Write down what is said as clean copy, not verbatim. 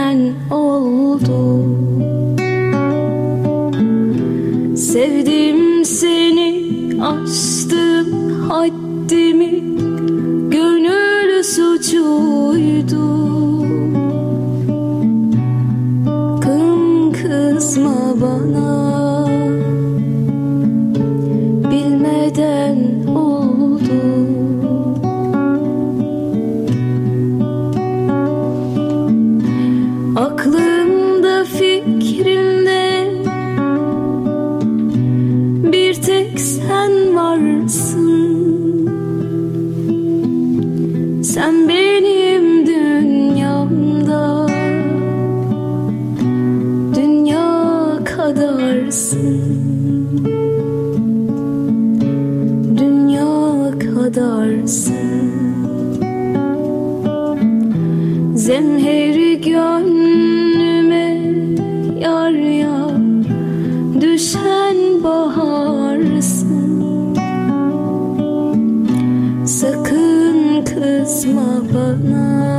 bilmeden oldu. Sevdim seni, aştım haddimi, gönül suçuydu. Kızma bana, bilmeden oldu. Aklımda fikrimde bir tek sen varsın. Sen benim dünyamda dünya kadarsın. Dünya kadarsın. Zemheri gönlüme yar yar düşen baharsın. Sakın kızma bana,